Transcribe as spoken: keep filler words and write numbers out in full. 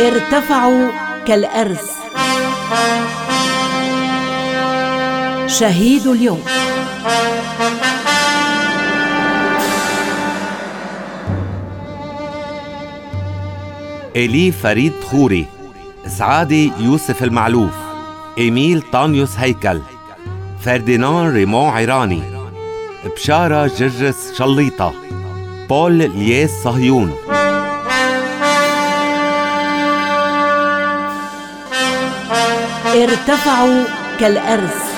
ارتفعوا كالأرز. شهيد اليوم. إلي فريد خوري، سعادة يوسف المعلوف، إيميل طانيوس هيكل، فرديناند ريمون عيراني، بشارة جرجس شليطة، بول لياس صهيون. ارتفعوا كالأرز.